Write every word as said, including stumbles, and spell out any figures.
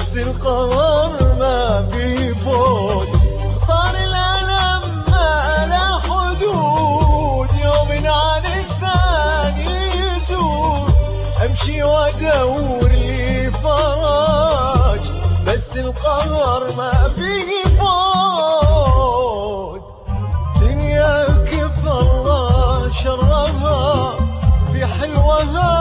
بس القمر ما في فوت. صار الألم ما له حدود، يوم عن الثاني يزور، أمشي وأدور لي فرج، بس القمر ما في فوت. دنيا كفى الله شرها، في حلوها